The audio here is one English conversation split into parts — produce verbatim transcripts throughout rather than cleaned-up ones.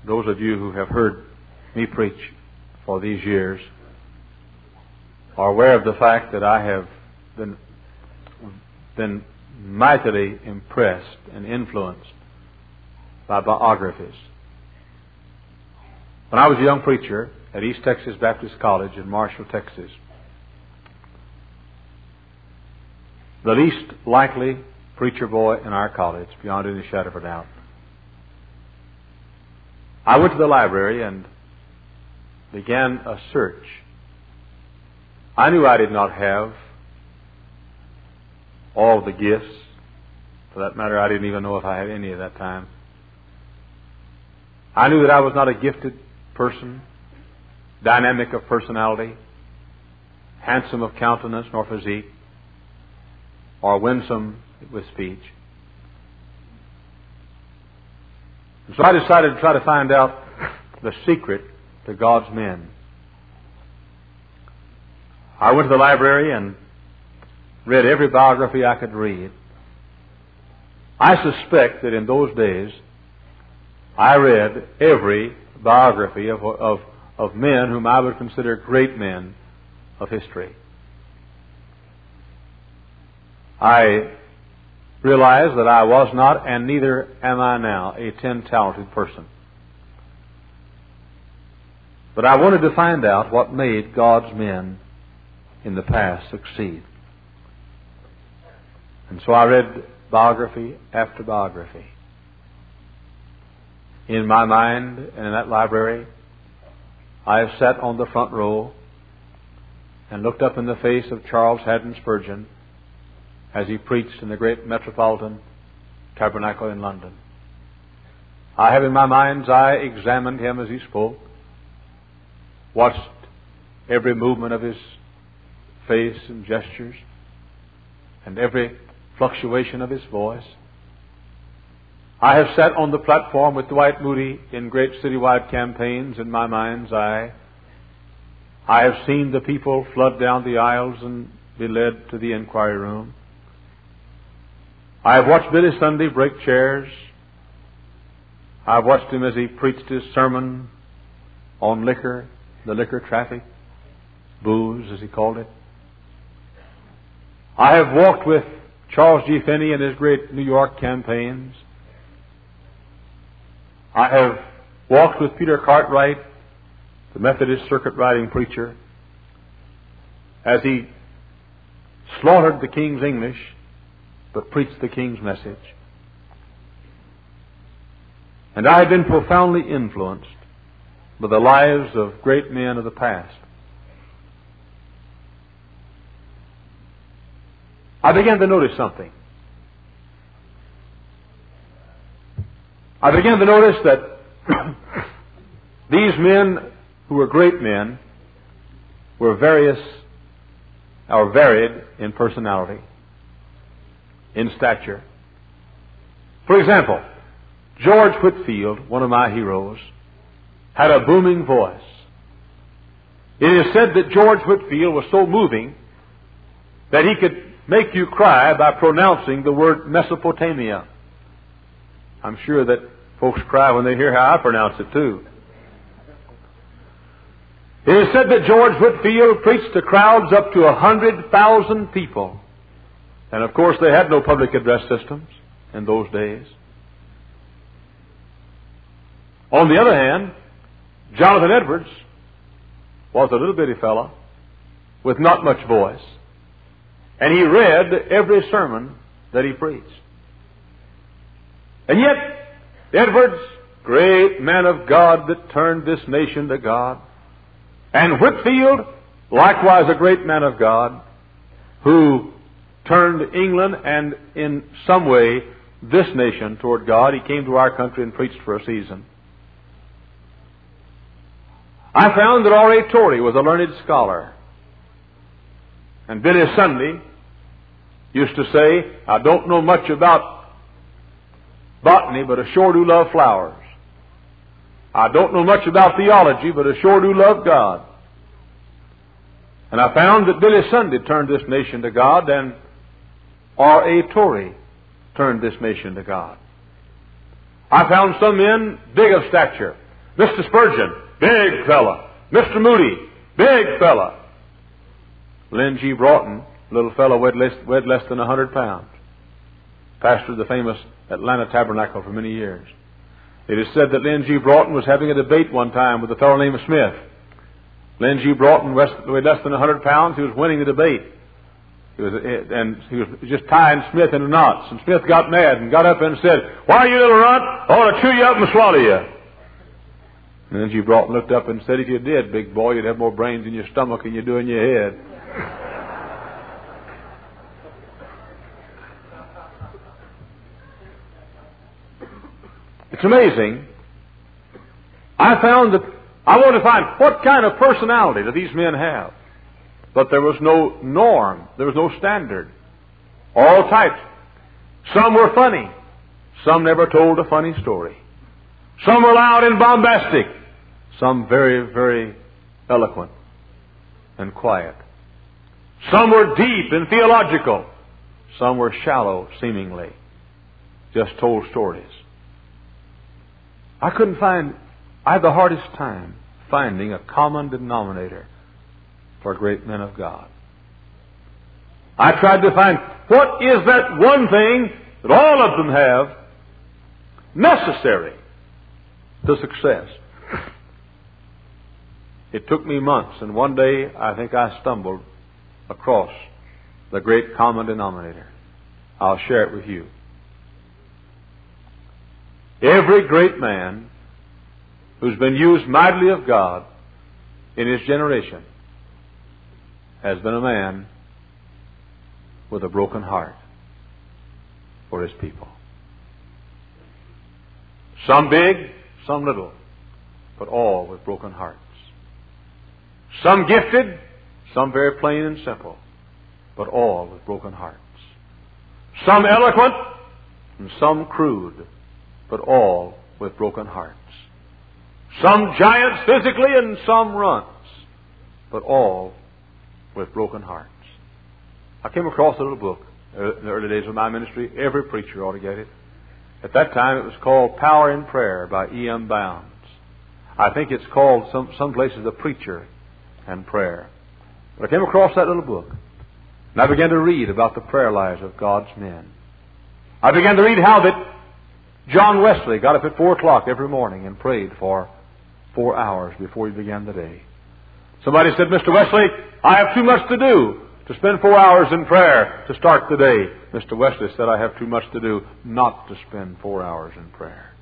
those of you who have heard me preach for these years are aware of the fact that I have been, been mightily impressed and influenced by biographies. When I was a young preacher at East Texas Baptist College in Marshall, Texas, the least likely preacher boy in our college, beyond any shadow of a doubt, I went to the library and began a search. I knew I did not have all the gifts. For that matter, I didn't even know if I had any at that time. I knew that I was not a gifted person, dynamic of personality, handsome of countenance nor physique, or winsome with speech. And so I decided to try to find out the secret to God's men. I went to the library and read every biography I could read. I suspect that in those days I read every biography of, of, of men whom I would consider great men of history. I realized that I was not, and neither am I now, a ten-talented person. But I wanted to find out what made God's men in the past succeed. And so I read biography after biography. In my mind and in that library, I have sat on the front row and looked up in the face of Charles Haddon Spurgeon as he preached in the great Metropolitan Tabernacle in London. I have in my mind's eye examined him as he spoke, watched every movement of his face and gestures, and every fluctuation of his voice. I have sat on the platform with Dwight Moody in great citywide campaigns in my mind's eye. I have seen the people flood down the aisles and be led to the inquiry room. I have watched Billy Sunday break chairs. I have watched him as he preached his sermon on liquor, the liquor traffic, booze as he called it. I have walked with Charles G. Finney in his great New York campaigns. I have walked with Peter Cartwright, the Methodist circuit riding preacher, as he slaughtered the King's English but preached the King's message. And I have been profoundly influenced by the lives of great men of the past. I began to notice something. I began to notice that these men who were great men were various or varied in personality, in stature. For example, George Whitefield, one of my heroes, had a booming voice. It is said that George Whitefield was so moving that he could make you cry by pronouncing the word Mesopotamia. I'm sure that folks cry when they hear how I pronounce it too. It is said that George Whitefield preached to crowds up to a hundred thousand people. And of course they had no public address systems in those days. On the other hand, Jonathan Edwards was a little bitty fellow with not much voice. And he read every sermon that he preached. And yet, Edwards, great man of God that turned this nation to God, and Whitefield, likewise a great man of God, who turned England and in some way this nation toward God. He came to our country and preached for a season. I found that R A Torrey was a learned scholar. And Billy Sunday used to say, I don't know much about botany, but I sure do love flowers. I don't know much about theology, but I sure do love God. And I found that Billy Sunday turned this nation to God, and R A Torrey turned this nation to God. I found some men big of stature, Mister Spurgeon, big fella. Mister Moody, big fella. Lynn G. Broughton, little fellow, weighed less, weighed less than a hundred pounds. Pastored the famous Atlanta Tabernacle for many years. It is said that Lynn G. Broughton was having a debate one time with a fellow named Smith. Lynn G. Broughton weighed less than a hundred pounds. He was winning the debate. He was, and he was just tying Smith into knots. And Smith got mad and got up and said, "Why, you little runt, I want to chew you up and swallow you." And Lynn G. Broughton looked up and said, "If you did, big boy, you'd have more brains in your stomach than you do in your head." It's amazing. I found that I wanted to find what kind of personality do these men have. But there was no norm. There was no standard. All types. Some were funny. Some never told a funny story. Some were loud and bombastic. Some very, very eloquent and quiet. Some were deep and theological. Some were shallow, seemingly. Just told stories. I couldn't find, I had the hardest time finding a common denominator for great men of God. I tried to find what is that one thing that all of them have necessary to success. It took me months, and one day I think I stumbled across the great common denominator. I'll share it with you. Every great man who's been used mightily of God in his generation has been a man with a broken heart for his people. Some big, some little, but all with broken hearts. Some gifted, some very plain and simple, but all with broken hearts. Some eloquent, and some crude, but all with broken hearts. Some giants physically and some runts, but all with broken hearts. I came across a little book in the early days of my ministry. Every preacher ought to get it. At that time it was called Power in Prayer by E M Bounds. I think it's called some, some places The Preacher and Prayer. But I came across that little book, and I began to read about the prayer lives of God's men. I began to read how that John Wesley got up at four o'clock every morning and prayed for four hours before he began the day. Somebody said, "Mister Wesley, I have too much to do to spend four hours in prayer to start the day." Mister Wesley said, "I have too much to do not to spend four hours in prayer."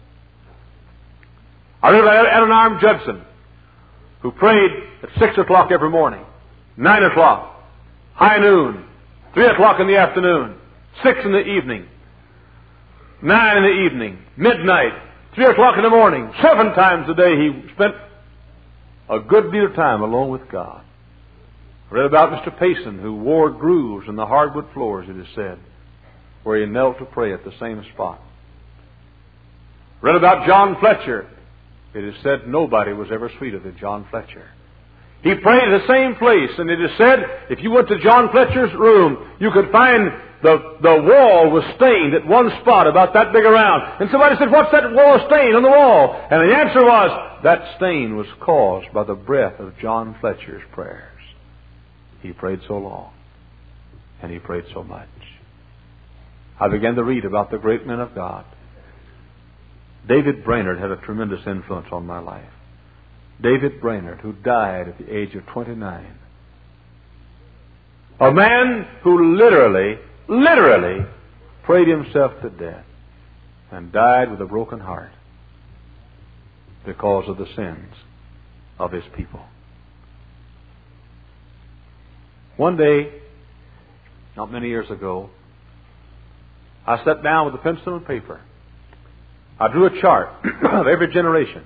I read about Adoniram Judson, who prayed at six o'clock every morning, nine o'clock, high noon, three o'clock in the afternoon, six in the evening, nine in the evening, midnight, three o'clock in the morning. Seven times a day he spent a good deal of time alone with God. I read about Mister Payson, who wore grooves in the hardwood floors, it is said, where he knelt to pray at the same spot. I read about John Fletcher. It is said nobody was ever sweeter than John Fletcher. He prayed at the same place, and it is said if you went to John Fletcher's room, you could find the, the wall was stained at one spot about that big around. And somebody said, "What's that wall stain on the wall?" And the answer was, that stain was caused by the breath of John Fletcher's prayers. He prayed so long, and he prayed so much. I began to read about the great men of God. David Brainerd had a tremendous influence on my life. David Brainerd, who died at the age of twenty-nine. A man who literally, literally prayed himself to death and died with a broken heart because of the sins of his people. One day, not many years ago, I sat down with a pencil and paper. I drew a chart of every generation.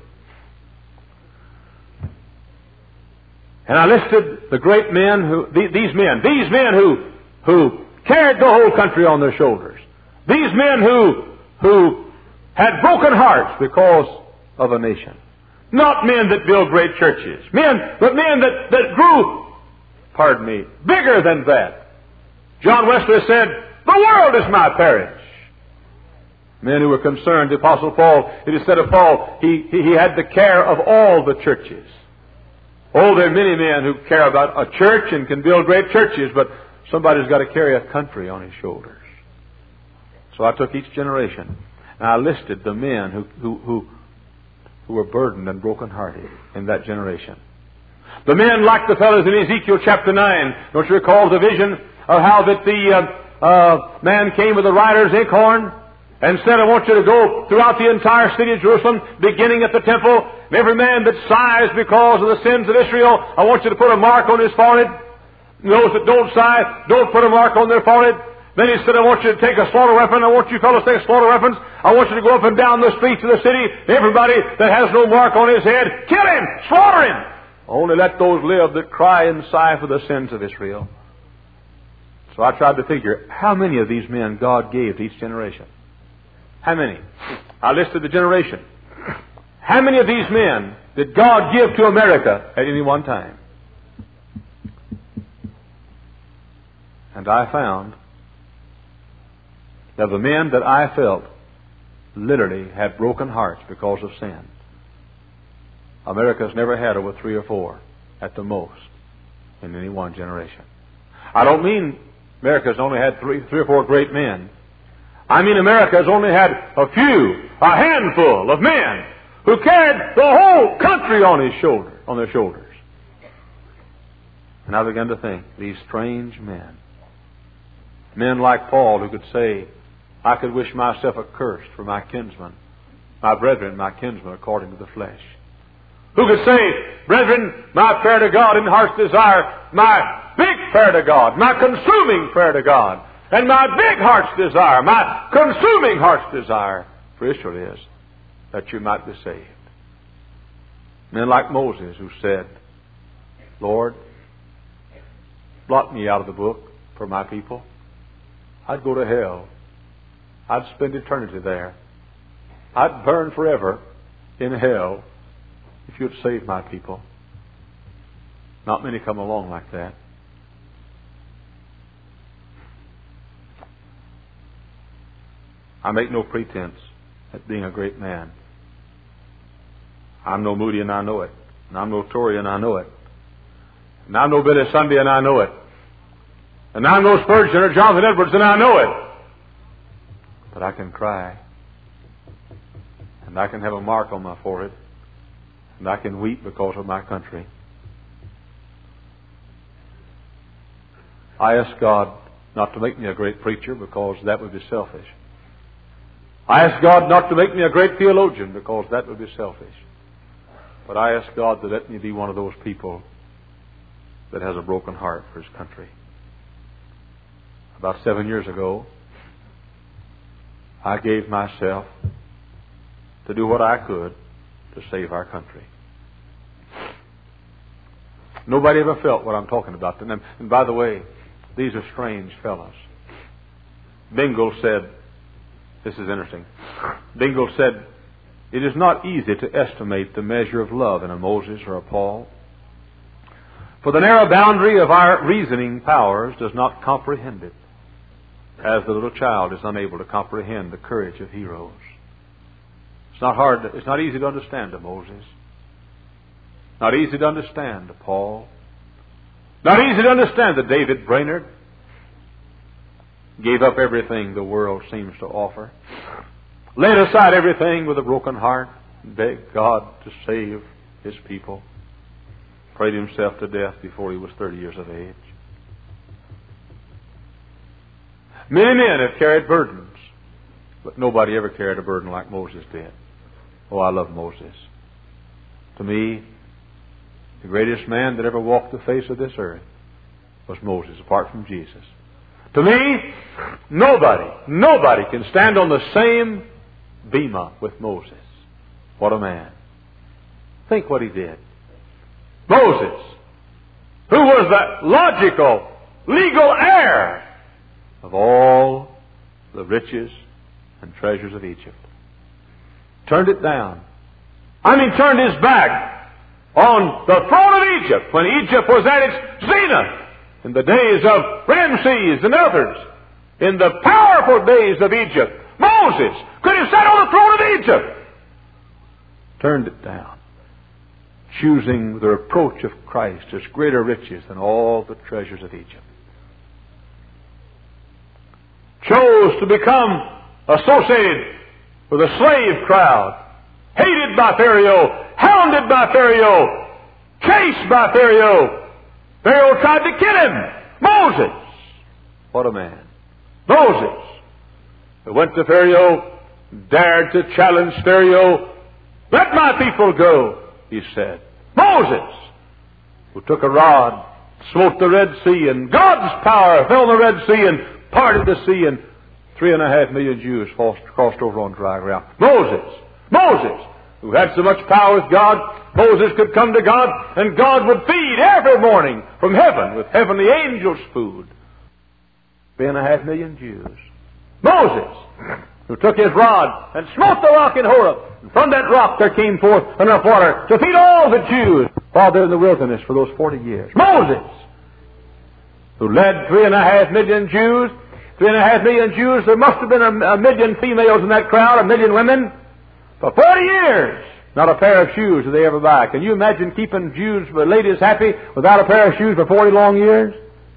And I listed the great men who, these men, these men who, who carried the whole country on their shoulders. These men who, who had broken hearts because of a nation. Not men that build great churches. Men, but men that, that grew, pardon me, bigger than that. John Wesley said, "The world is my parish." Men who were concerned. The Apostle Paul, it is said of Paul, he, he, he had the care of all the churches. Oh, there are many men who care about a church and can build great churches, but somebody's got to carry a country on his shoulders. So I took each generation and I listed the men who, who, who, who were burdened and brokenhearted in that generation. The men like the fellows in Ezekiel chapter nine. Don't you recall the vision of how that the uh, uh, man came with a rider's inkhorn and said, I want you to go throughout the entire city of Jerusalem, beginning at the temple, and every man that sighs because of the sins of Israel, I want you to put a mark on his forehead. Those that don't sigh, don't put a mark on their forehead. Then he said, I want you to take a slaughter weapon. I want you fellows to take slaughter weapons. I want you to go up and down the streets of the city. Everybody that has no mark on his head, kill him, slaughter him. Only let those live that cry and sigh for the sins of Israel. So I tried to figure how many of these men God gave to each generation. How many? I listed the generation. How many of these men did God give to America at any one time? And I found that the men that I felt literally had broken hearts because of sin, America's never had over three or four at the most in any one generation. I don't mean America's only had three, three or four great men. I mean America has only had a few, a handful of men who carried the whole country on his shoulder, on their shoulders. And I began to think, these strange men, men like Paul who could say, I could wish myself accursed for my kinsmen, my brethren, my kinsmen according to the flesh. Who could say, brethren, my prayer to God in heart's desire, my big prayer to God, my consuming prayer to God, and my big heart's desire, my consuming heart's desire for Israel is that you might be saved. Men like Moses who said, Lord, blot me out of the book for my people. I'd go to hell. I'd spend eternity there. I'd burn forever in hell if you'd save my people. Not many come along like that. I make no pretense at being a great man. I'm no Moody and I know it. And I'm no Tory and I know it. And I'm no Billy Sunday and I know it. And I'm no Spurgeon or Jonathan Edwards and I know it. But I can cry. And I can have a mark on my forehead. And I can weep because of my country. I ask God not to make me a great preacher because that would be selfish. I ask God not to make me a great theologian because that would be selfish. But I ask God to let me be one of those people that has a broken heart for His country. About seven years ago, I gave myself to do what I could to save our country. Nobody ever felt what I'm talking about. And, and by the way, these are strange fellows. Bingel said, this is interesting. Bingel said, it is not easy to estimate the measure of love in a Moses or a Paul. For the narrow boundary of our reasoning powers does not comprehend it, as the little child is unable to comprehend the courage of heroes. It's not hard, to, it's not easy to understand a Moses. Not easy to understand a Paul. Not easy to understand the David Brainerd. Gave up everything the world seems to offer. Laid aside everything with a broken heart. Begged God to save His people. Prayed himself to death before he was thirty years of age. Many men have carried burdens, but nobody ever carried a burden like Moses did. Oh, I love Moses. To me, the greatest man that ever walked the face of this earth was Moses, apart from Jesus. To me, nobody, nobody can stand on the same bema with Moses. What a man. Think what he did. Moses, who was the logical, legal heir of all the riches and treasures of Egypt, turned it down. I mean, turned his back on the throne of Egypt when Egypt was at its zenith in the days of Ramses and others. In the powerful days of Egypt, Moses could have sat on the throne of Egypt. Turned it down, choosing the reproach of Christ as greater riches than all the treasures of Egypt. Chose to become associated with a slave crowd, hated by Pharaoh, hounded by Pharaoh, chased by Pharaoh. Pharaoh tried to kill him. Moses. What a man. Moses, who went to Pharaoh, dared to challenge Pharaoh. Let my people go, he said. Moses, who took a rod, smote the Red Sea, and God's power fell in the Red Sea and parted the sea, and three and a half million Jews crossed over on dry ground. Moses, Moses, who had so much power with God, Moses could come to God, and God would feed every morning from heaven with heavenly angels' food. Three and a half million Jews. Moses, who took his rod and smote the rock in Horeb, and from that rock there came forth enough water to feed all the Jews while they're in the wilderness for those forty years. Moses, who led three and a half million Jews. Three and a half million Jews. There must have been a, a million females in that crowd, a million women. For forty years, not a pair of shoes did they ever buy. Can you imagine keeping Jews, ladies, happy without a pair of shoes for forty long years?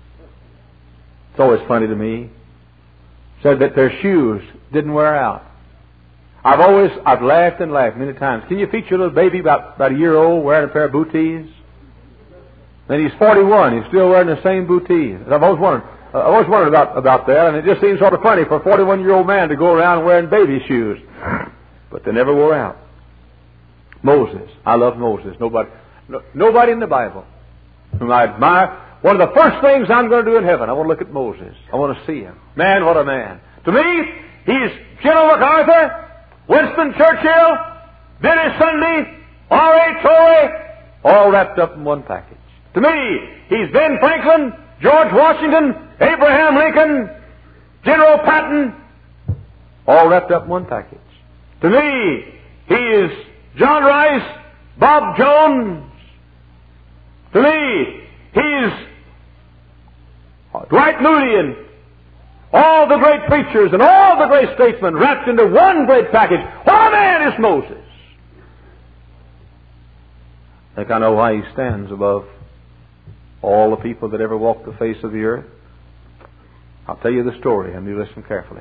It's always funny to me. Said that their shoes didn't wear out. I've always, I've laughed and laughed many times. Can you feature a little baby about, about a year old wearing a pair of booties? Then he's forty-one. He's still wearing the same booties. I've always wondered, uh, I always wondered about, about that, and it just seems sort of funny for a forty-one-year-old man to go around wearing baby shoes. But they never wore out. Moses. I love Moses. Nobody, no, nobody in the Bible whom I admire. One of the first things I'm going to do in heaven, I want to look at Moses. I want to see him. Man, what a man. To me, he's General MacArthur, Winston Churchill, Billy Sunday, R A Torrey, all wrapped up in one package. To me, he's Ben Franklin, George Washington, Abraham Lincoln, General Patton, all wrapped up in one package. To me, he is John Rice, Bob Jones. To me, he's Dwight Moody and all the great preachers and all the great statesmen wrapped into one great package. What a man is Moses! I think I know why he stands above all the people that ever walked the face of the earth. I'll tell you the story and you listen carefully.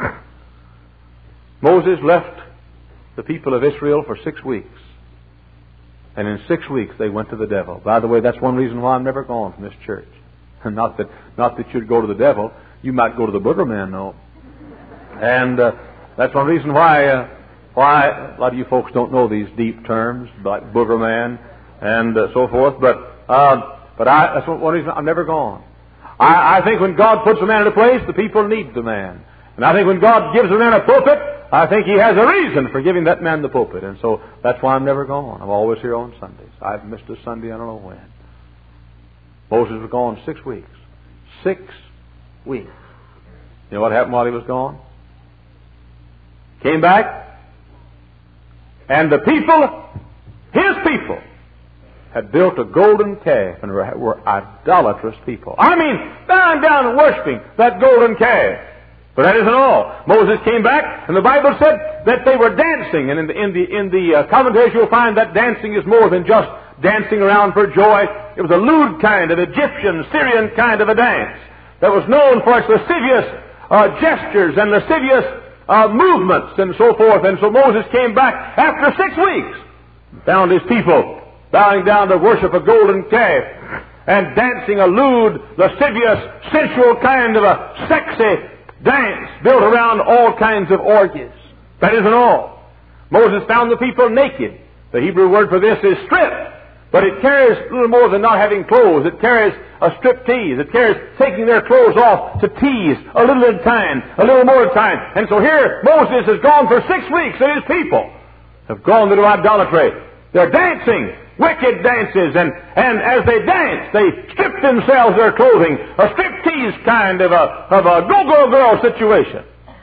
Moses left the people of Israel for six weeks. And in six weeks they went to the devil. By the way, that's one reason why I'm never gone from this church. Not that, not that you'd go to the devil. You might go to the booger man, though. And uh, that's one reason why uh, why a lot of you folks don't know these deep terms like booger man and uh, so forth. But uh, but I, that's one reason I'm never gone. I, I think when God puts a man in a place, the people need the man. And I think when God gives a man a pulpit, I think He has a reason for giving that man the pulpit. And so that's why I'm never gone. I'm always here on Sundays. I've missed a Sunday, I don't know when. Moses was gone six weeks. Six weeks. You know what happened while he was gone? Came back, and the people, his people, had built a golden calf and were, were idolatrous people. I mean, bowing down and worshiping that golden calf. But that isn't all. Moses came back, and the Bible said that they were dancing. And in the in the in the uh, commentaries, you'll find that dancing is more than just dancing around for joy. It was a lewd kind of Egyptian, Syrian kind of a dance that was known for its lascivious uh, gestures and lascivious uh, movements and so forth. And so Moses came back after six weeks, found his people bowing down to worship a golden calf and dancing a lewd, lascivious, sensual kind of a sexy dance built around all kinds of orgies. That isn't all. Moses found the people naked. The Hebrew word for this is stripped. But it carries a little more than not having clothes. It carries a strip tease. It carries taking their clothes off to tease a little at a time, a little more at a time. And so here Moses has gone for six weeks and his people have gone into idolatry. They're dancing wicked dances, and, and as they dance, they strip themselves of their clothing, a strip tease kind of a, of a go-go girl situation.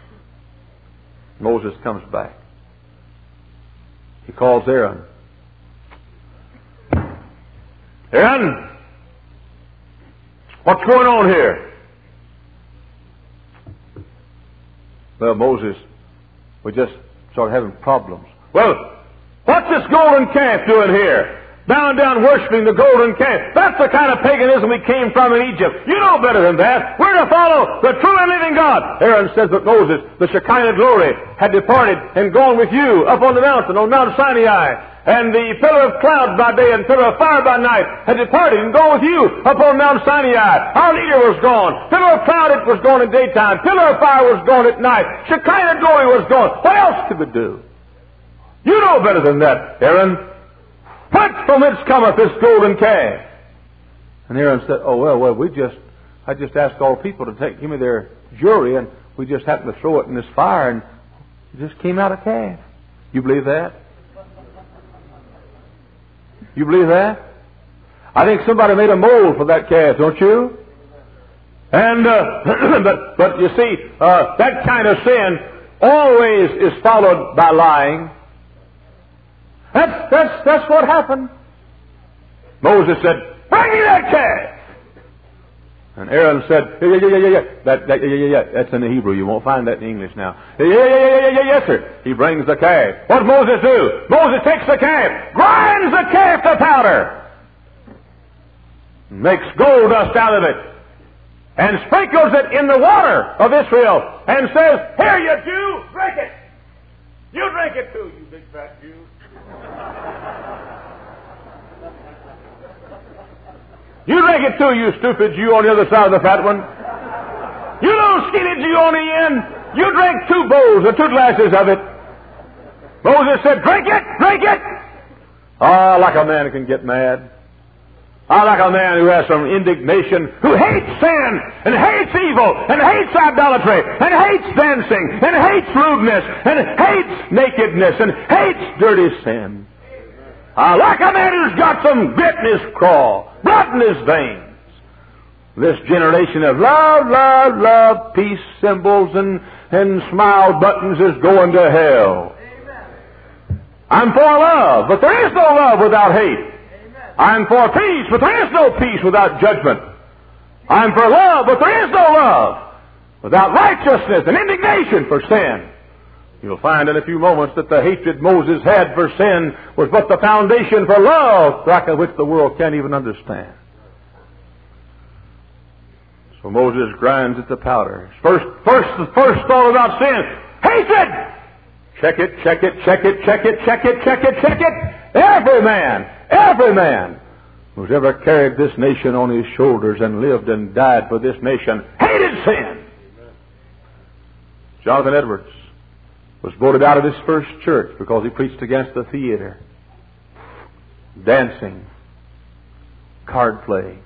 Moses comes back. He calls Aaron. Aaron, what's going on here? Well, Moses we just started having problems. Well, what's this golden calf doing here? Bowing down worshiping the golden calf. That's the kind of paganism we came from in Egypt. You know better than that. We're to follow the true and living God. Aaron says that Moses, the Shekinah glory, had departed and gone with you up on the mountain, on Mount Sinai. And the pillar of cloud by day and pillar of fire by night had departed and gone with you up on Mount Sinai. Our leader was gone. Pillar of cloud it was gone in daytime. Pillar of fire was gone at night. Shekinah glory was gone. What else could we do? You know better than that, Aaron. What from whence cometh this golden calf? And Aaron said, oh, well, well, we just, I just asked all people to take, give me their jewelry, and we just happened to throw it in this fire, and it just came out a calf. You believe that? You believe that? I think somebody made a mold for that calf, don't you? And, uh, but, but you see, uh, that kind of sin always is followed by lying. That's, that's, that's what happened. Moses said, bring me that calf. And Aaron said, yeah, yeah, yeah, yeah, yeah. That, that, yeah, yeah, yeah. That's in the Hebrew. You won't find that in English now. Yeah, yeah, yeah, yeah, yeah, yeah, yes, sir. He brings the calf. What does Moses do? Moses takes the calf, grinds the calf to powder, makes gold dust out of it, and sprinkles it in the water of Israel, and says, here, you Jew, drink it. You drink it too, you big fat Jew. You drink it too, you stupid Jew on the other side of the fat one. You little skinny Jew on the end. You drink two bowls or two glasses of it. Moses said, drink it, drink it. Ah, oh, like a man who can get mad. I like a man who has some indignation, who hates sin, and hates evil, and hates idolatry, and hates dancing, and hates rudeness, and hates nakedness, and hates dirty sin. I like a man who's got some grit in his craw, blood in his veins. This generation of love, love, love, peace symbols, and, and smile buttons is going to hell. I'm for love, but there is no love without hate. I'm for peace, but there is no peace without judgment. I'm for love, but there is no love without righteousness and indignation for sin. You'll find in a few moments that the hatred Moses had for sin was but the foundation for love, lack of which the world can't even understand. So Moses grinds it to powder. First, first, the first thought about sin, hatred! Check it, check it, check it, check it, check it, check it, check it. Every man, every man who's ever carried this nation on his shoulders and lived and died for this nation hated sin. Jonathan Edwards was voted out of his first church because he preached against the theater, dancing, card play.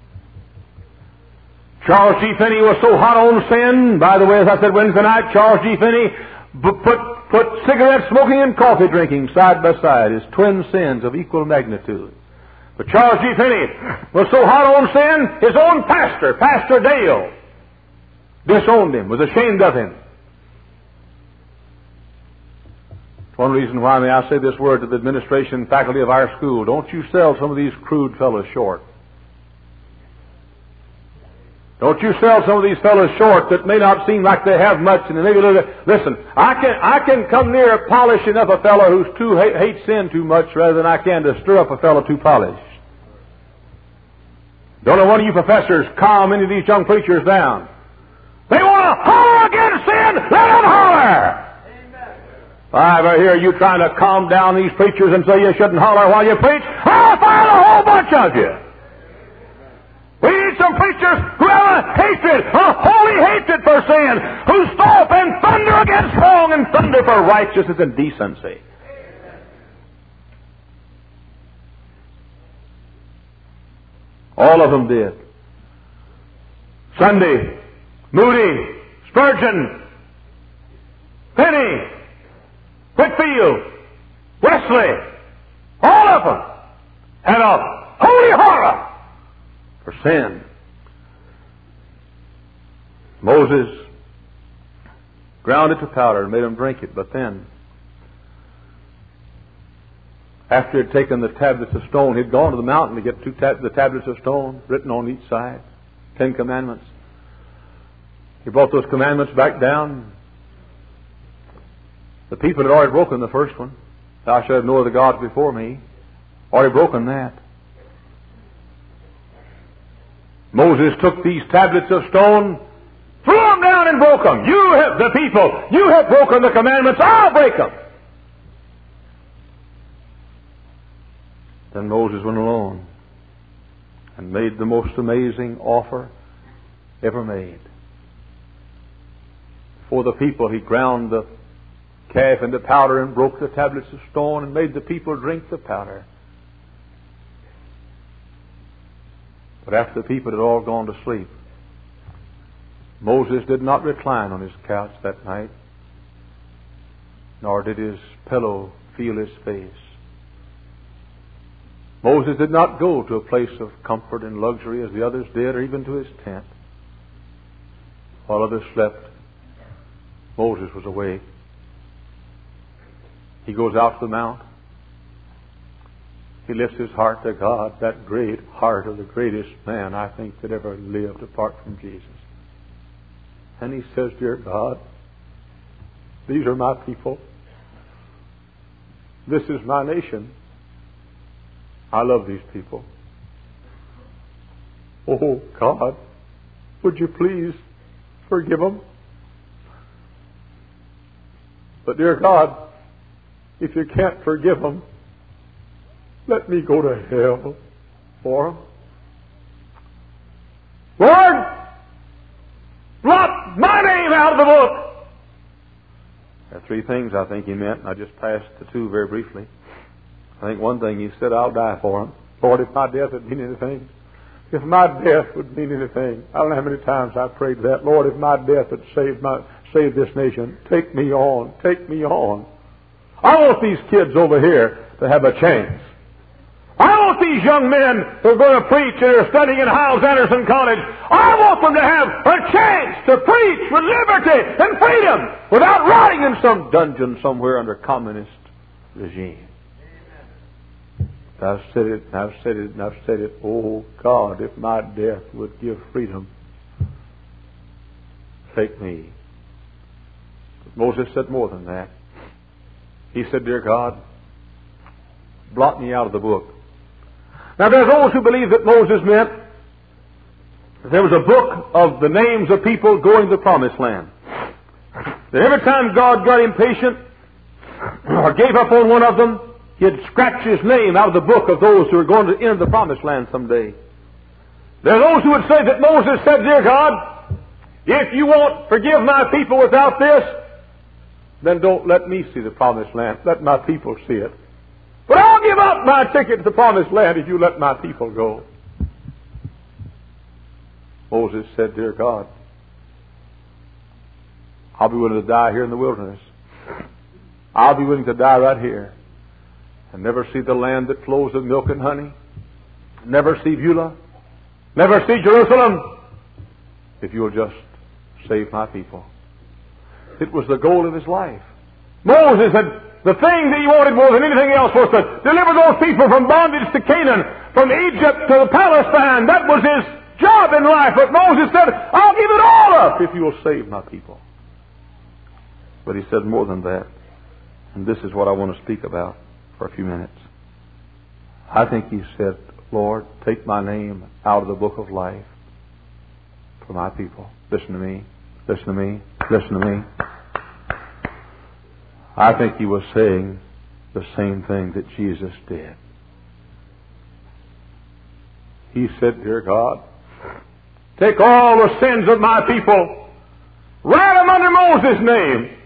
Charles G. Finney was so hot on sin, by the way, as I said Wednesday night, Charles G. Finney put, put cigarette smoking and coffee drinking side by side as twin sins of equal magnitude. But Charles G. Finney was so hot on sin, his own pastor, Pastor Dale, disowned him, was ashamed of him. One reason why, may I say this word to the administration and faculty of our school, don't you sell some of these crude fellows short. Don't you sell some of these fellows short that may not seem like they have much, and maybe a little. Listen, I can I can come near polishing up a fellow who's too hate, hates sin too much, rather than I can to stir up a fellow too polished. Don't let one of you professors calm any of these young preachers down. They want to holler against sin. Let them holler. I ever hear you trying to calm down these preachers and say you shouldn't holler while you preach, I'll fire a whole bunch of you. We need some preachers who have a hatred, a holy hatred for sin, who stop and thunder against wrong and thunder for righteousness and decency. All of them did. Sunday, Moody, Spurgeon, Finney, Whitfield, Wesley, all of them had a holy horror for sin. Moses ground it to powder and made them drink it, but then, after he had taken the tablets of stone, he'd gone to the mountain to get two tab- the tablets of stone written on each side, Ten Commandments. He brought those commandments back down. The people had already broken the first one. Thou shalt have no other gods before me. Already broken that. Moses took these tablets of stone, threw them down and broke them. You have, the people, you have broken the commandments, I'll break them. Then Moses went alone and made the most amazing offer ever made. For the people, he ground the calf into powder and broke the tablets of stone and made the people drink the powder. But after the people had all gone to sleep, Moses did not recline on his couch that night, nor did his pillow feel his face. Moses did not go to a place of comfort and luxury as the others did, or even to his tent. While others slept, Moses was awake. He goes out to the mount. He lifts his heart to God, that great heart of the greatest man, I think, that ever lived apart from Jesus. And he says, Dear God, these are my people. This is my nation. I love these people. Oh, God, would you please forgive them? But, dear God, if you can't forgive them, let me go to hell for them. Lord, blot my name out of the book. There are three things I think he meant, and I just passed the two very briefly. I think one thing he said, I'll die for them. Lord, if my death would mean anything, if my death would mean anything, I don't know how many times I prayed that. Lord, if my death would save my save this nation, take me on, take me on. I want these kids over here to have a chance. I want these young men who are going to preach and are studying in Hyles Anderson College, I want them to have a chance to preach with liberty and freedom without rotting in some dungeon somewhere under communist regime. I've said it, and I've said it, and I've said it. Oh, God, if my death would give freedom, take me. But Moses said more than that. He said, Dear God, blot me out of the book. Now, there's those who believe that Moses meant that there was a book of the names of people going to the promised land. That every time God got impatient or gave up on one of them, He'd scratch his name out of the book of those who are going to enter the promised land someday. There are those who would say that Moses said, Dear God, if you won't forgive my people without this, then don't let me see the promised land. Let my people see it. But I'll give up my ticket to the promised land if you let my people go. Moses said, Dear God, I'll be willing to die here in the wilderness. I'll be willing to die right here and never see the land that flows with milk and honey. Never see Beulah. Never see Jerusalem. If you'll just save my people. It was the goal of his life. Moses had the thing that he wanted more than anything else was to deliver those people from bondage to Canaan, from Egypt to Palestine. That was his job in life. But Moses said, I'll give it all up if you'll save my people. But he said more than that. And this is what I want to speak about for a few minutes. I think he said, Lord, take my name out of the book of life for my people. Listen to me. Listen to me. Listen to me. I think he was saying the same thing that Jesus did. He said, Dear God, take all the sins of my people, write them under Moses' name.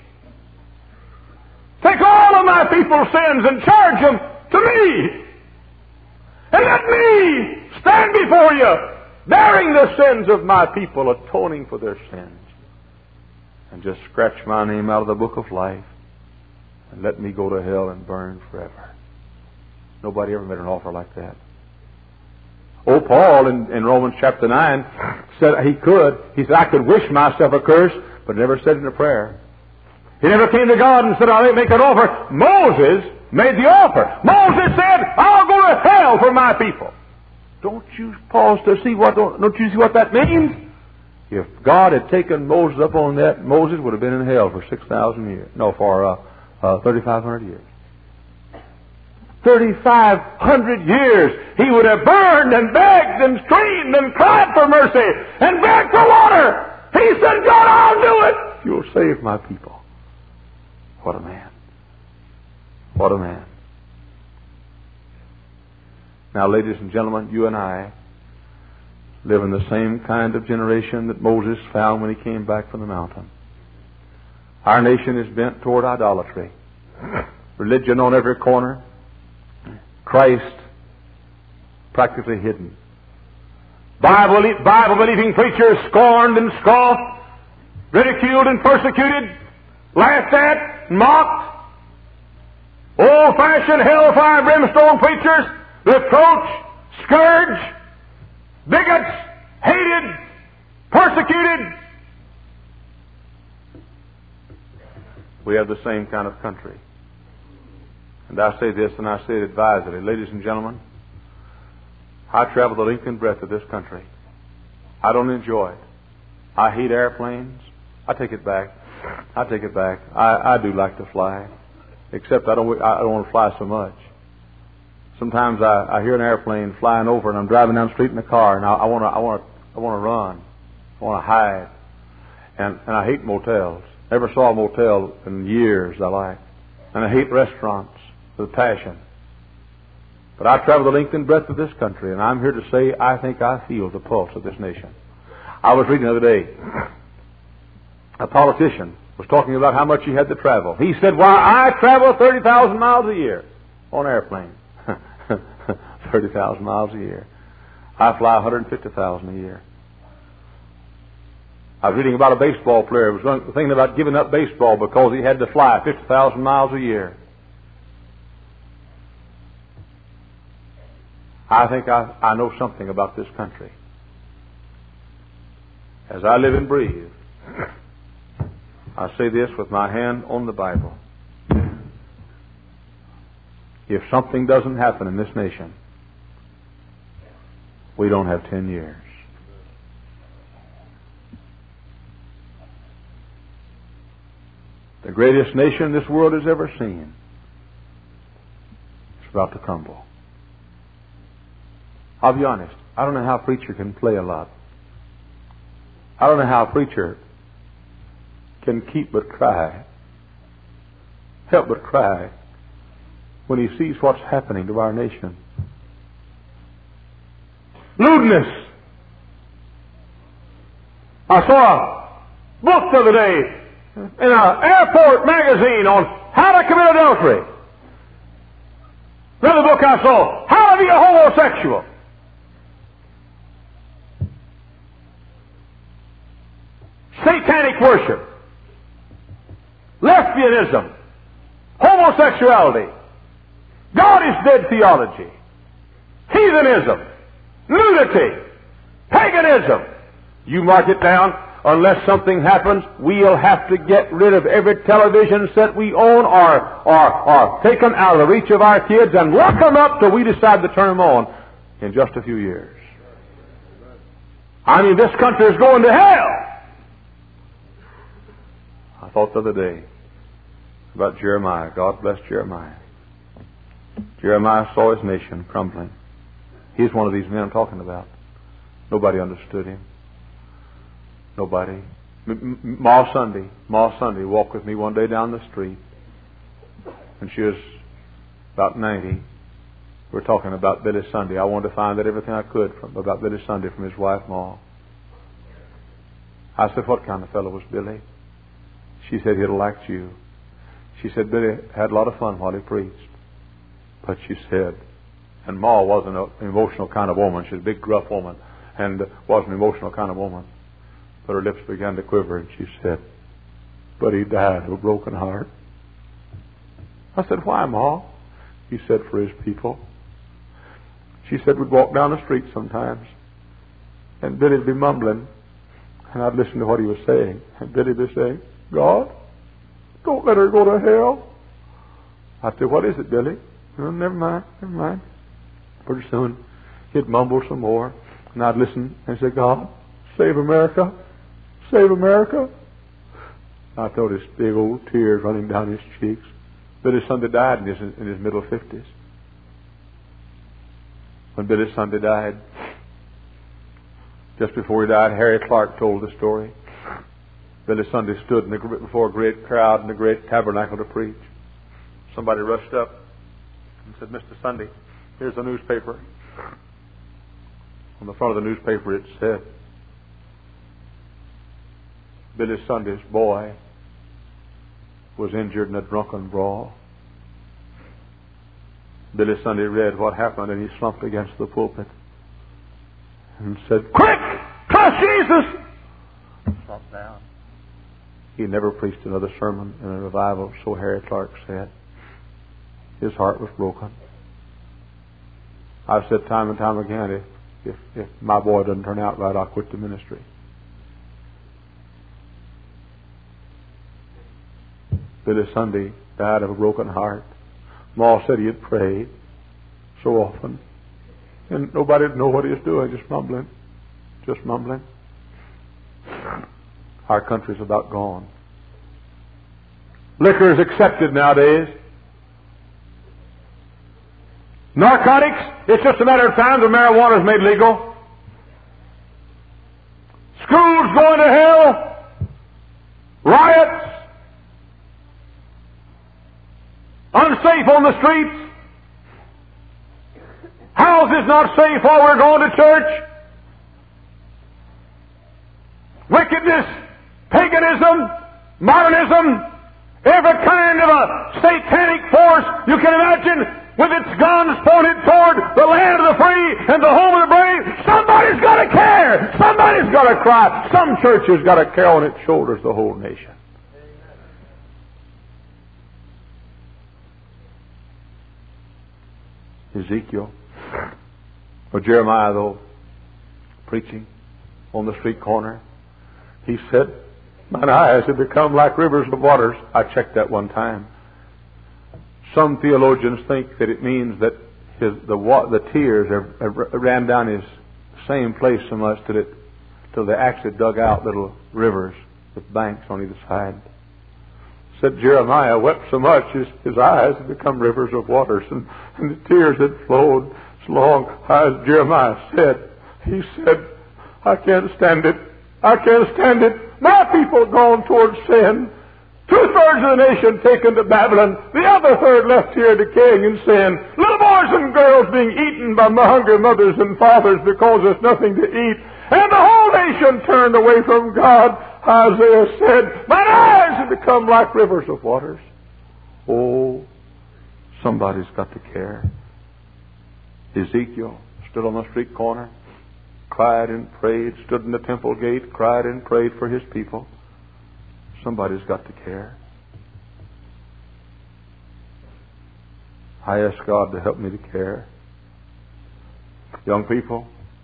Take all of my people's sins and charge them to me. And let me stand before you, bearing the sins of my people, atoning for their sins. And just scratch my name out of the book of life and let me go to hell and burn forever. Nobody ever made an offer like that. Oh, Paul in, in Romans chapter nine said he could. He said, I could wish myself a curse, but never said it in a prayer. He never came to God and said, I'll make an offer. Moses made the offer. Moses said, I'll go to hell for my people. Don't you pause to see what, don't you see what that means? If God had taken Moses up on that, Moses would have been in hell for six thousand years. No, for uh, Uh, thirty-five hundred years. thirty-five hundred years he would have burned and begged and screamed and cried for mercy and begged for water. He said, God, I'll do it if you'll save my people. What a man. What a man. Now, ladies and gentlemen, you and I live in the same kind of generation that Moses found when he came back from the mountain. Our nation is bent toward idolatry. Religion on every corner. Christ practically hidden. Bible, Bible-believing preachers scorned and scoffed, ridiculed and persecuted, laughed at, mocked. Old-fashioned hellfire brimstone preachers, reproach, scourge, bigots, hated, persecuted. We have the same kind of country. And I say this, and I say it advisedly. Ladies and gentlemen, I travel the length and breadth of this country. I don't enjoy it. I hate airplanes. I take it back. I take it back. I, I do like to fly, except I don't, I don't want to fly so much. Sometimes I, I hear an airplane flying over, and I'm driving down the street in the car, and I, I want to, I want to, I want to run. I want to hide. And, and I hate motels. Never saw a motel in years I like. And I hate restaurants with passion. But I travel the length and breadth of this country, and I'm here to say I think I feel the pulse of this nation. I was reading the other day, a politician was talking about how much he had to travel. He said, why, I travel thirty thousand miles a year on an airplane. thirty thousand miles a year. I fly one hundred fifty thousand a year. I was reading about a baseball player who was thinking about giving up baseball because he had to fly fifty thousand miles a year. I think I, I know something about this country. As I live and breathe, I say this with my hand on the Bible. If something doesn't happen in this nation, we don't have ten years. The greatest nation this world has ever seen is about to crumble. I'll be honest. I don't know how a preacher can play a lot. I don't know how a preacher can keep but cry, help but cry, when he sees what's happening to our nation. Lewdness. I saw a book the other day in an airport magazine on how to commit adultery. Another book I saw, how to be a homosexual. Satanic worship, lesbianism, homosexuality, God is dead theology, heathenism, nudity, paganism. You mark it down. Unless something happens, we'll have to get rid of every television set we own or, or, or take them out of the reach of our kids and lock them up till we decide to turn them on in just a few years. I mean, this country is going to hell. I thought the other day about Jeremiah. God bless Jeremiah. Jeremiah saw his nation crumbling. He's one of these men I'm talking about. Nobody understood him. Nobody. Ma Sunday, Ma Sunday walked with me one day down the street, and she was about ninety. We were talking about Billy Sunday. I wanted to find out everything I could from about Billy Sunday from his wife Ma. I said, "What kind of fellow was Billy?" She said, "He'd have liked you." She said, "Billy had a lot of fun while he preached." But she said, and Ma wasn't an emotional kind of woman. She's a big, gruff woman, and wasn't an emotional kind of woman. But her lips began to quiver, and she said, "But he died of a broken heart." I said, "Why, Ma?" He said, "For his people." She said, "We'd walk down the street sometimes, and Billy'd be mumbling, and I'd listen to what he was saying. And Billy'd be saying, 'God, don't let her go to hell.' I said, 'What is it, Billy?' Oh, never mind, never mind. Pretty soon, he'd mumble some more, and I'd listen and say, 'God, save America. Save America.'" I noticed big old tears running down his cheeks. Billy Sunday died in his, in his middle fifties. When Billy Sunday died, just before he died, Harry Clark told the story. Billy Sunday stood in the, before a great crowd in the great tabernacle to preach. Somebody rushed up and said, "Mister Sunday, here's a newspaper." On the front of the newspaper it said, Billy Sunday's boy was injured in a drunken brawl. Billy Sunday read what happened, and he slumped against the pulpit and said, "Quick! Trust Jesus!" Slumped down. He never preached another sermon in a revival, so Harry Clark said. His heart was broken. I've said time and time again, if, if, if my boy doesn't turn out right, I'll quit the ministry. Billy Sunday died of a broken heart. Ma said he had prayed so often, and nobody would know what he was doing, just mumbling, just mumbling. Our country's about gone. Liquor is accepted nowadays. Narcotics, it's just a matter of time till marijuana is made legal. Schools going to hell. Riots. Unsafe on the streets. Houses not safe while we're going to church. Wickedness, paganism, modernism, every kind of a satanic force you can imagine, with its guns pointed toward the land of the free and the home of the brave. Somebody's got to care. Somebody's got to cry. Some church has got to carry on its shoulders the whole nation. Ezekiel, or Jeremiah, though, preaching on the street corner, he said, "Mine eyes have become like rivers of waters." I checked that one time. Some theologians think that it means that his, the the tears have, have ran down his same place so much that it till they actually dug out little rivers with banks on either side. Said Jeremiah wept so much his, his eyes had become rivers of waters, and, and the tears had flowed so long. As Jeremiah said, he said, "I can't stand it. I can't stand it. My people gone towards sin. Two-thirds of the nation taken to Babylon. The other third left here decaying in sin. Little boys and girls being eaten by hungry mothers and fathers because there's nothing to eat. And the whole nation turned away from God." Isaiah said, "My eyes have become like rivers of waters." Oh, somebody's got to care. Ezekiel stood on the street corner, cried and prayed, stood in the temple gate, cried and prayed for his people. Somebody's got to care. I ask God to help me to care. Young people,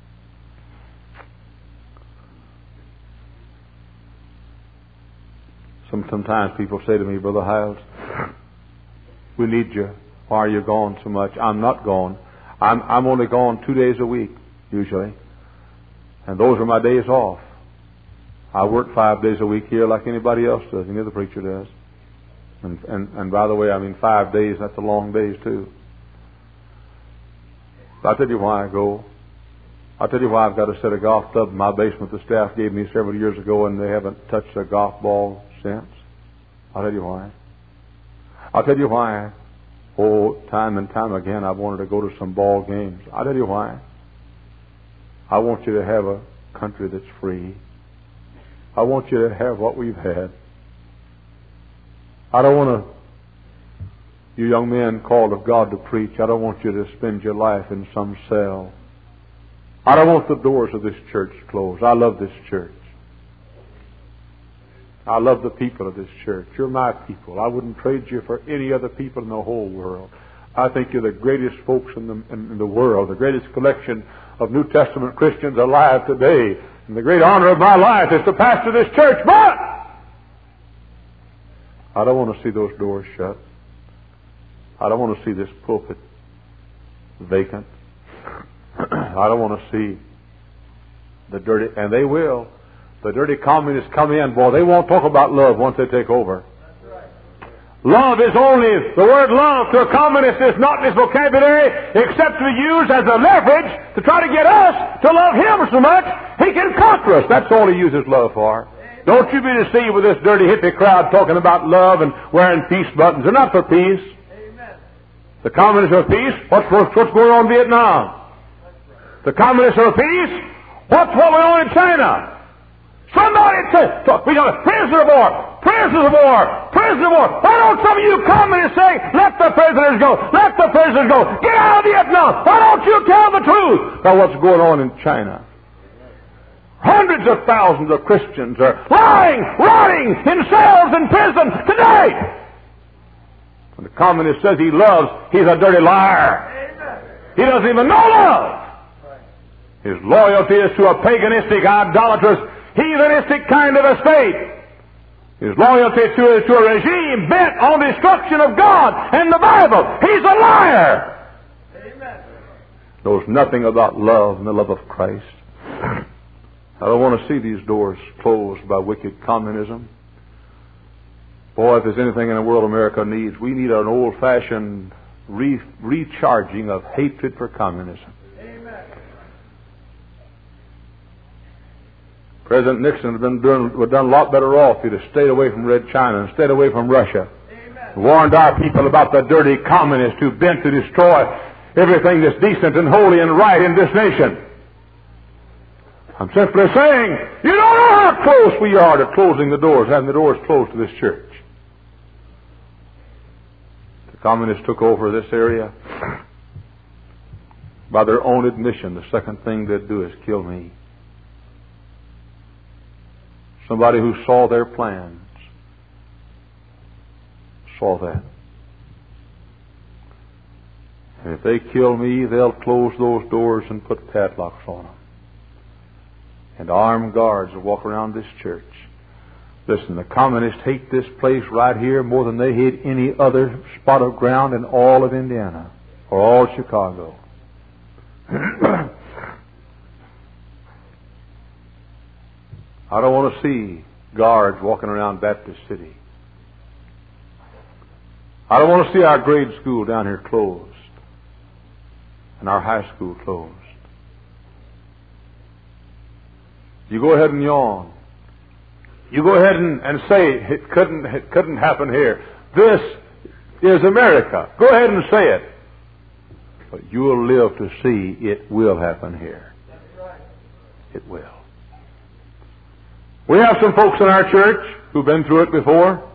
sometimes people say to me, "Brother Hiles, we need you. Why are you gone so much?" I'm not gone. I'm, I'm only gone two days a week, usually. And those are my days off. I work five days a week here like anybody else does, any other preacher does. And, and, and by the way, I mean five days, that's a long days too. But I'll tell you why I go. I'll tell you why I've got a set of golf clubs in my basement the staff gave me several years ago, and they haven't touched a golf ball since. I'll tell you why. I'll tell you why. Oh, time and time again I've wanted to go to some ball games. I'll tell you why. I want you to have a country that's free. I want you to have what we've had. I don't want to, you young men called of God to preach, I don't want you to spend your life in some cell. I don't want the doors of this church closed. I love this church. I love the people of this church. You're my people. I wouldn't trade you for any other people in the whole world. I think you're the greatest folks in the, in the world, the greatest collection of New Testament Christians alive today. And the great honor of my life is to pastor this church, but I don't want to see those doors shut. I don't want to see this pulpit vacant. I don't want to see the dirty, and they will, the dirty communists come in, boy, they won't talk about love once they take over. Love is only, the word love to a communist is not in his vocabulary except to be used as a leverage to try to get us to love him so much he can conquer us. That's all he uses love for. Don't you be deceived with this dirty hippie crowd talking about love and wearing peace buttons. They're not for peace. Amen. The communists are for peace. What's, what's going on in Vietnam? The communists are for peace. What's going on in China? Somebody say, we got prisoner of war, prisoner of war, prisoner of war. Why don't some of you communists say, let the prisoners go, let the prisoners go, get out of Vietnam. Why don't you tell the truth about what's going on in China? Hundreds of thousands of Christians are lying, rotting in cells in prison today. When the communist says he loves, he's a dirty liar. He doesn't even know love. His loyalty is to a paganistic, idolatrous, heathenistic kind of a state. His loyalty to, to a regime bent on destruction of God and the Bible. He's a liar. Amen. Knows nothing about love and the love of Christ. I don't want to see these doors closed by wicked communism. Boy, if there's anything in the world America needs, we need an old-fashioned re- recharging of hatred for communism. President Nixon would have been doing, would have done a lot better off if he'd have stayed away from Red China and stayed away from Russia. Amen. Warned our people about the dirty communists who bent to destroy everything that's decent and holy and right in this nation. I'm simply saying, you don't know how close we are to closing the doors, having the doors closed to this church. The communists took over this area. By their own admission, the second thing they'd do is kill me. Somebody who saw their plans saw that. And if they kill me, they'll close those doors and put padlocks on them. And armed guards will walk around this church. Listen, the communists hate this place right here more than they hate any other spot of ground in all of Indiana or all Chicago. I don't want to see guards walking around Baptist City. I don't want to see our grade school down here closed and our high school closed. You go ahead and yawn. You go ahead and, and say it couldn't it couldn't happen here. This is America. Go ahead and say it. But you will live to see it will happen here. It will. We have some folks in our church who've been through it before.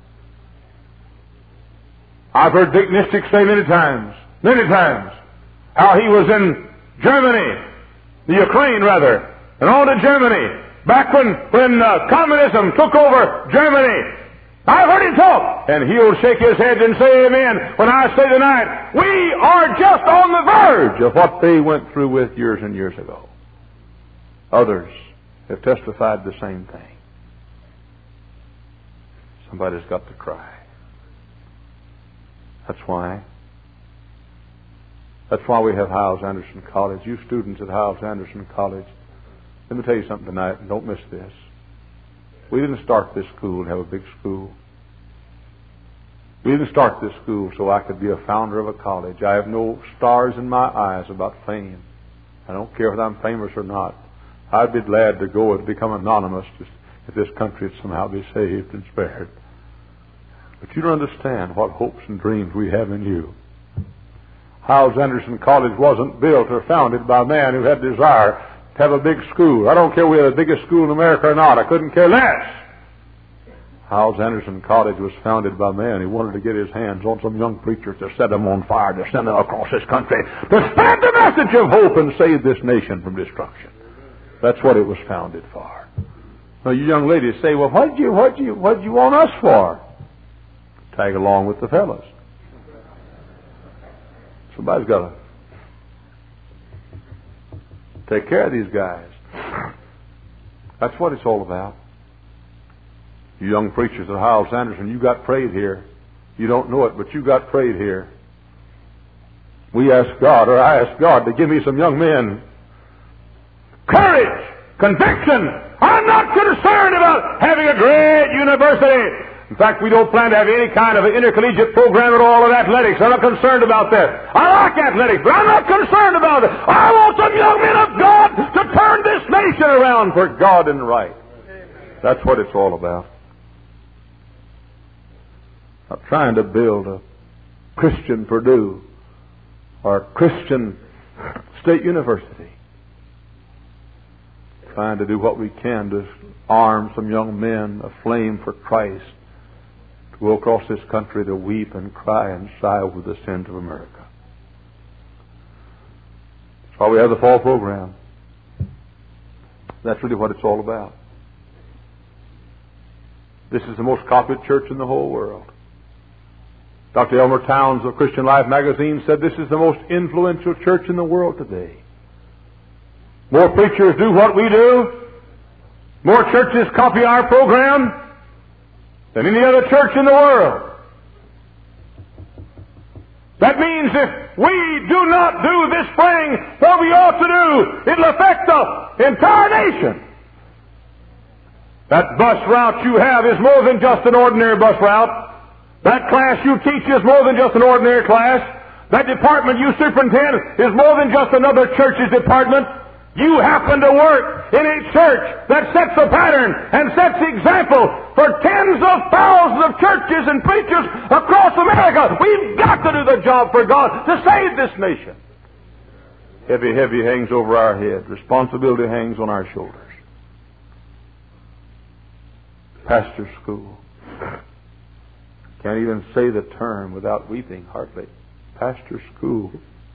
I've heard Dick Nistick say many times, many times, how he was in Germany, the Ukraine rather, and on to Germany, back when, when uh, communism took over Germany. I've heard him talk, and he'll shake his head and say amen when I say tonight, we are just on the verge of what they went through with years and years ago. Others have testified the same thing. Somebody's got to cry. That's why. That's why we have Hyles Anderson College. You students at Hyles Anderson College, let me tell you something tonight, and don't miss this. We didn't start this school and have a big school. We didn't start this school so I could be a founder of a college. I have no stars in my eyes about fame. I don't care if I'm famous or not. I'd be glad to go and become anonymous if this country would somehow be saved and spared. But you don't understand what hopes and dreams we have in you. Hyles Anderson College wasn't built or founded by a man who had desire to have a big school. I don't care if we had the biggest school in America or not. I couldn't care less. Hyles Anderson College was founded by a man who wanted to get his hands on some young preachers to set them on fire, to send them across this country, to spread the message of hope and save this nation from destruction. That's what it was founded for. Now, you young ladies say, well, what'd you, what'd you, what'd you want us for? Tag along with the fellas. Somebody's got to take care of these guys. That's what it's all about. You young preachers at Hyles Anderson, you got prayed here. You don't know it, but you got prayed here. We asked God, or I asked God, to give me some young men. Courage, conviction. I'm not concerned about having a great university. In fact, we don't plan to have any kind of an intercollegiate program at all in athletics. I'm not concerned about that. I like athletics, but I'm not concerned about it. I want some young men of God to turn this nation around for God and right. That's what it's all about. I'm trying to build a Christian Purdue or a Christian State University. Trying to do what we can to arm some young men aflame for Christ to go across this country to weep and cry and sigh over the sins of America. That's why we have the fall program. That's really what it's all about. This is the most copied church in the whole world. Doctor Elmer Towns of Christian Life magazine said this is the most influential church in the world today. More preachers do what we do. More churches copy our program than any other church in the world. That means if we do not do this thing what we ought to do, it'll affect the entire nation. That bus route you have is more than just an ordinary bus route. That class you teach is more than just an ordinary class. That department you superintend is more than just another church's department. You happen to work in a church that sets a pattern and sets the example for tens of thousands of churches and preachers across America. We've got to do the job for God to save this nation. Heavy, heavy hangs over our heads. Responsibility hangs on our shoulders. Pastor's school. Can't even say the term without weeping, hardly. Pastor's school.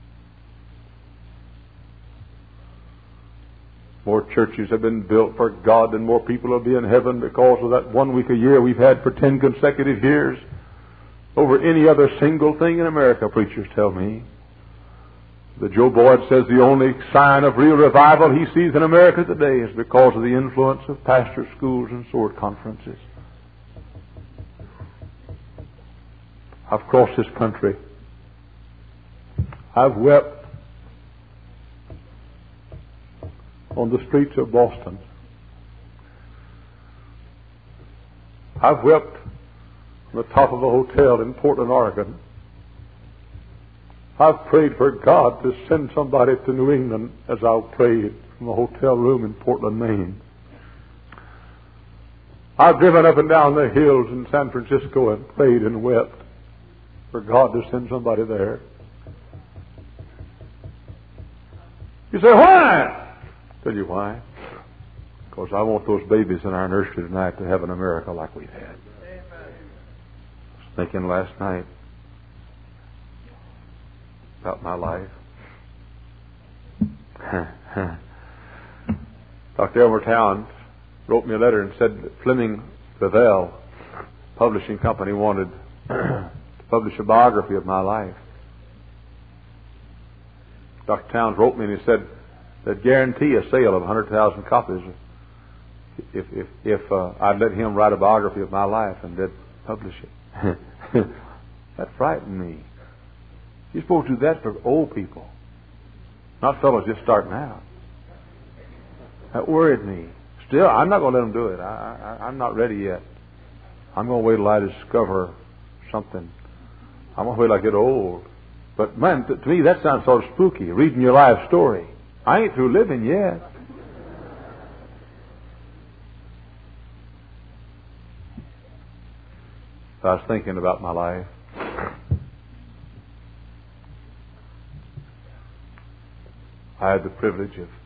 More churches have been built for God than more people will be in heaven because of that one week a year we've had for ten consecutive years over any other single thing in America, preachers tell me. The Joe Boyd says the only sign of real revival he sees in America today is because of the influence of pastor schools and sword conferences. I've crossed this country. I've wept on the streets of Boston. I've wept on the top of a hotel in Portland, Oregon. I've prayed for God to send somebody to New England as I prayed from a hotel room in Portland, Maine. I've driven up and down the hills in San Francisco and prayed and wept for God to send somebody there. You say, why? I'll tell you why. Because I want those babies in our nursery tonight to have an America like we've had. I was thinking last night about my life. Doctor Elmer Towns wrote me a letter and said that Fleming Revell Publishing Company wanted to publish a biography of my life. Doctor Towns wrote me and he said they'd guarantee a sale of one hundred thousand copies if if if uh, I'd let him write a biography of my life and they'd publish it. That frightened me. You're supposed to do that for old people, not fellows just starting out. That worried me. Still, I'm not going to let them do it. I, I, I'm not ready yet. I'm going to wait till I discover something. I'm going to wait till I get old. But man, to, to me that sounds sort of spooky, reading your life story. I ain't through living yet. So I was thinking about my life. I had the privilege of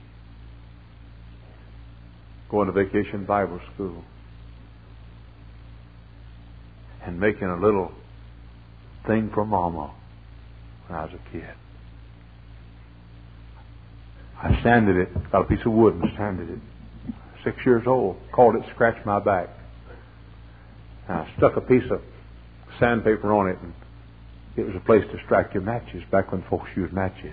going to Vacation Bible School and making a little thing for Mama when I was a kid. I sanded it, got a piece of wood and sanded it. Six years old, called it Scratch My Back. And I stuck a piece of sandpaper on it, and it was a place to strike your matches back when folks used matches.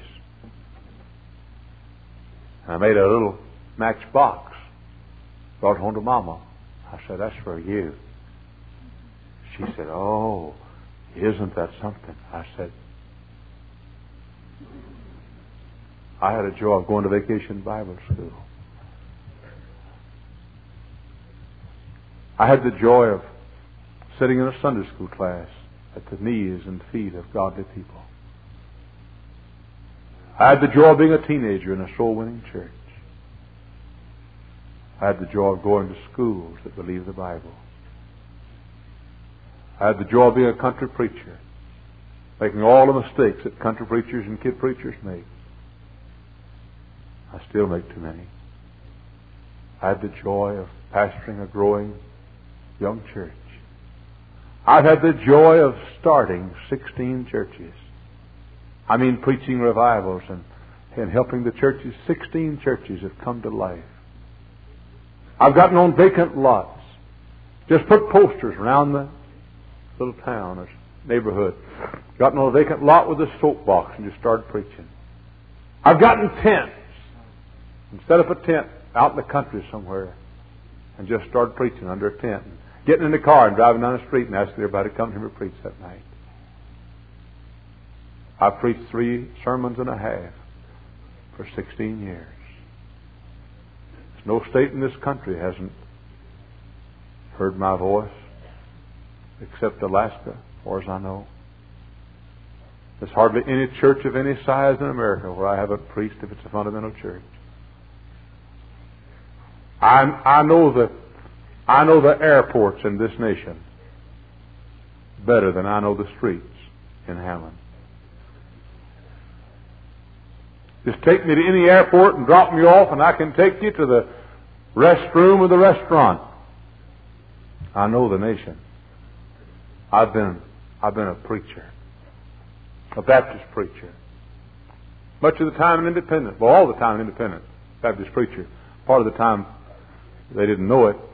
And I made a little match box, brought it home to Mama. I said, that's for you. She said, oh, isn't that something? I said, I had a joy of going to Vacation Bible School. I had the joy of sitting in a Sunday school class at the knees and feet of godly people. I had the joy of being a teenager in a soul-winning church. I had the joy of going to schools that believe the Bible. I had the joy of being a country preacher, making all the mistakes that country preachers and kid preachers make. I still make too many. I had the joy of pastoring a growing young church. I've had the joy of starting sixteen churches. I mean preaching revivals and, and helping the churches. sixteen churches have come to life. I've gotten on vacant lots. Just put posters around the little town or neighborhood. Gotten on a vacant lot with a soapbox and just started preaching. I've gotten tents and set up a tent out in the country somewhere and just started preaching under a tent. And getting in the car and driving down the street and asking everybody to come to me to preach that night. I preached three sermons and a half for sixteen years. There's no state in this country hasn't heard my voice except Alaska, as far as I know. There's hardly any church of any size in America where I haven't preached if it's a fundamental church. I, I know the I know the airports in this nation better than I know the streets in Hammond. Just take me to any airport and drop me off and I can take you to the restroom or the restaurant. I know the nation. I've been I've been a preacher. A Baptist preacher. Much of the time an independent. Well, all the time an independent Baptist preacher. Part of the time they didn't know it.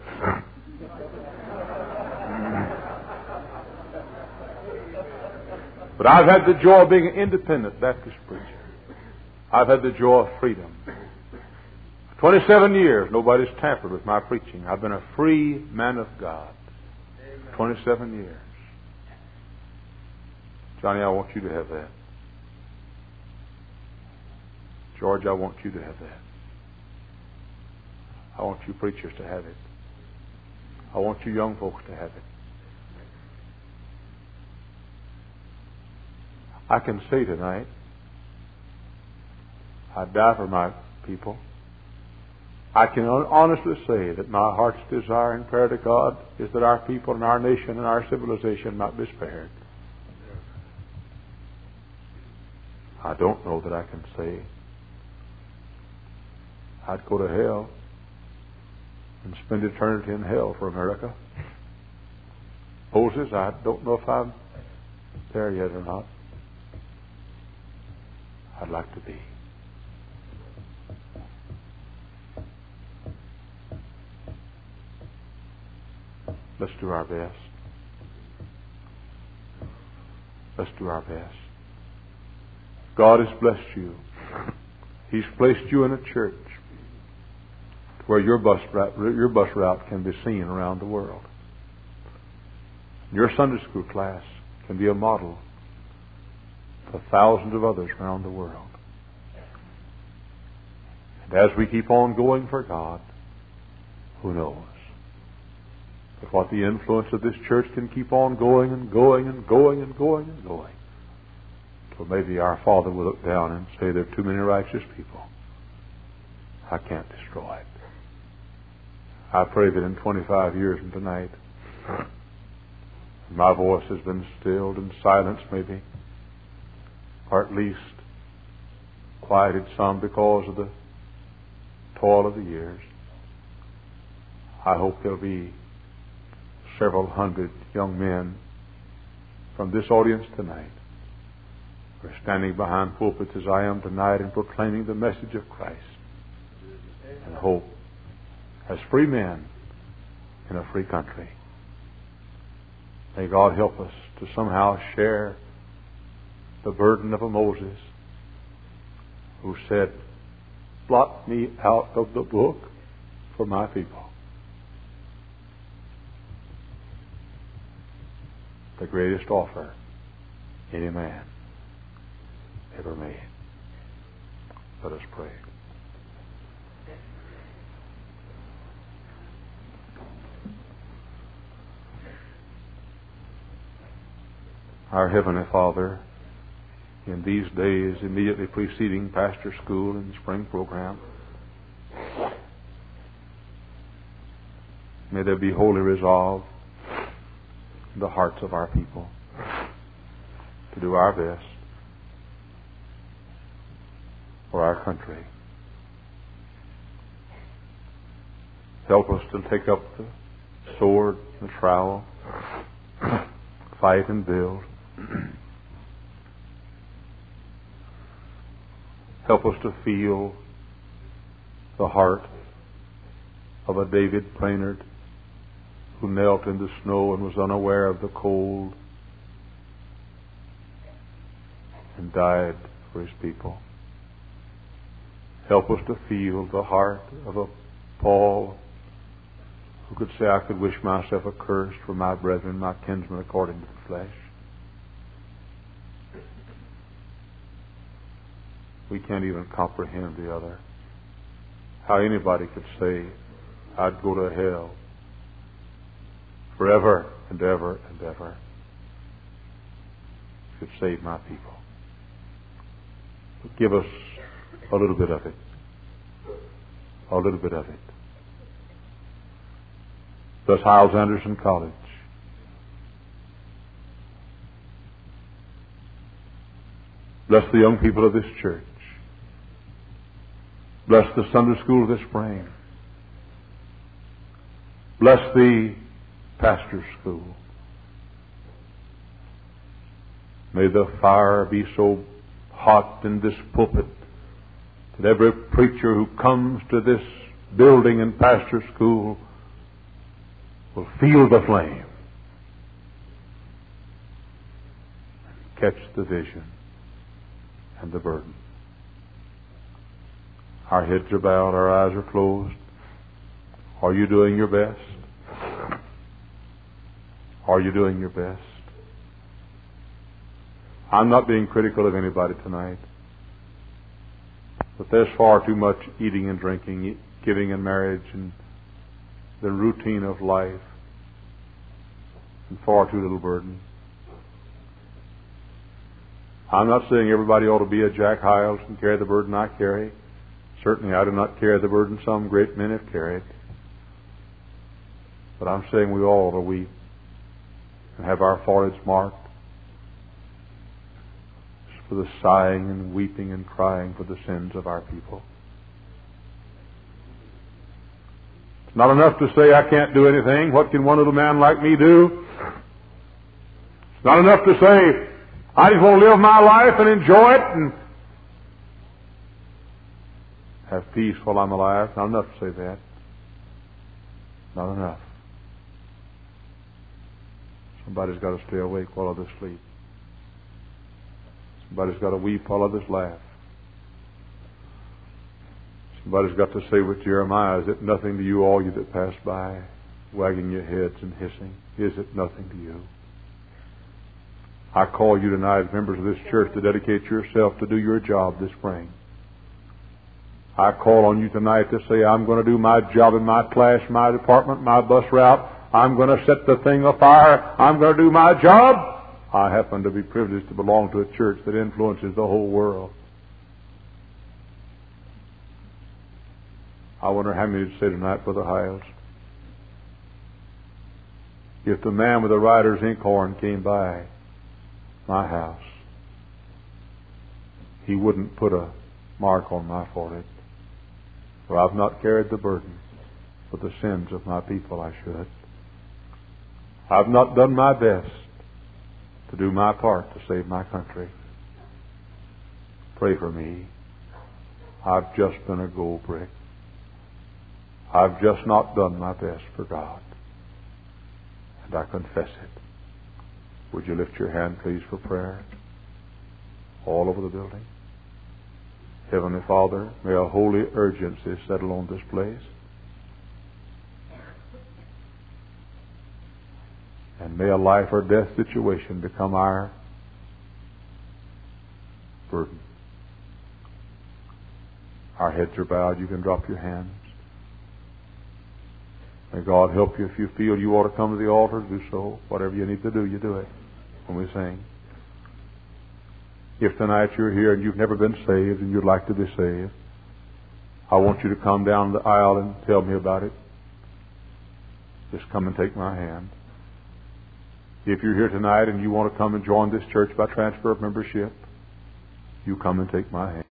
But I've had the joy of being an independent Baptist preacher. I've had the joy of freedom. For twenty-seven years, nobody's tampered with my preaching. I've been a free man of God. twenty-seven years. Johnny, I want you to have that. George, I want you to have that. I want you preachers to have it. I want you young folks to have it. I can say tonight, I die for my people. I can honestly say that my heart's desire and prayer to God is that our people and our nation and our civilization might be spared. I don't know that I can say I'd go to hell and spend eternity in hell for America. Moses, I don't know if I'm there yet or not. I'd like to be. Let's do our best. Let's do our best. God has blessed you. He's placed you in a church where your bus route, your bus route can be seen around the world. Your Sunday school class can be a model for thousands of others around the world. And as we keep on going for God, who knows? But what the influence of this church can keep on going and going and going and going and going. So maybe our Father will look down and say, there are too many righteous people. I can't destroy it. I pray that in twenty-five years from tonight, my voice has been stilled and silenced maybe, or at least quieted some because of the toil of the years. I hope there'll be several hundred young men from this audience tonight who are standing behind pulpits as I am tonight and proclaiming the message of Christ, and hope as free men in a free country. May God help us to somehow share the burden of a Moses who said, blot me out of the book for my people. The greatest offer any man ever made. Let us pray. Our Heavenly Father, in these days immediately preceding pastor school and spring program, may there be holy resolve in the hearts of our people to do our best for our country. Help us to take up the sword and the trowel, fight and build. Help us to feel the heart of a David Plainard who knelt in the snow and was unaware of the cold and died for his people. Help us to feel the heart of a Paul who could say, I could wish myself accursed for my brethren, my kinsmen according to the flesh. We can't even comprehend the other. How anybody could say, I'd go to hell forever and ever and ever if it saved my people. But give us a little bit of it. A little bit of it. Thus Hyles Anderson College. Bless the young people of this church. Bless the Sunday school this spring. Bless the pastor's school. May the fire be so hot in this pulpit that every preacher who comes to this building and pastor's school will feel the flame, catch the vision and the burden. Our heads are bowed, our eyes are closed. Are you doing your best? Are you doing your best? I'm not being critical of anybody tonight, but there's far too much eating and drinking, giving in marriage, and the routine of life, and far too little burden. I'm not saying everybody ought to be a Jack Hyles and carry the burden I carry. Certainly I do not carry the burden some great men have carried. But I'm saying we all ought to weep and have our foreheads marked for the sighing and weeping and crying for the sins of our people. It's not enough to say I can't do anything. What can one little man like me do? It's not enough to say I just want to live my life and enjoy it and have peace while I'm alive. Not enough to say that. Not enough. Somebody's got to stay awake while others sleep. Somebody's got to weep while others laugh. Somebody's got to say with Jeremiah, is it nothing to you, all you that pass by, wagging your heads and hissing? Is it nothing to you? I call you tonight, members of this church, to dedicate yourself to do your job this spring. I call on you tonight to say, I'm going to do my job in my class, my department, my bus route. I'm going to set the thing afire. I'm going to do my job. I happen to be privileged to belong to a church that influences the whole world. I wonder how many would say tonight, Brother Hyles, if the man with the writer's inkhorn came by my house, he wouldn't put a mark on my forehead, for I've not carried the burden for the sins of my people. I should. I've not done my best to do my part to save my country. Pray for me. I've just been a gold brick. I've just not done my best for God. And I confess it. Would you lift your hand, please, for prayer? All over the building. Heavenly Father, may a holy urgency settle on this place. And may a life or death situation become our burden. Our heads are bowed. You can drop your hands. May God help you if you feel you ought to come to the altar, do so. Whatever you need to do, you do it when we sing. If tonight you're here and you've never been saved and you'd like to be saved, I want you to come down the aisle and tell me about it. Just come and take my hand. If you're here tonight and you want to come and join this church by transfer of membership, you come and take my hand.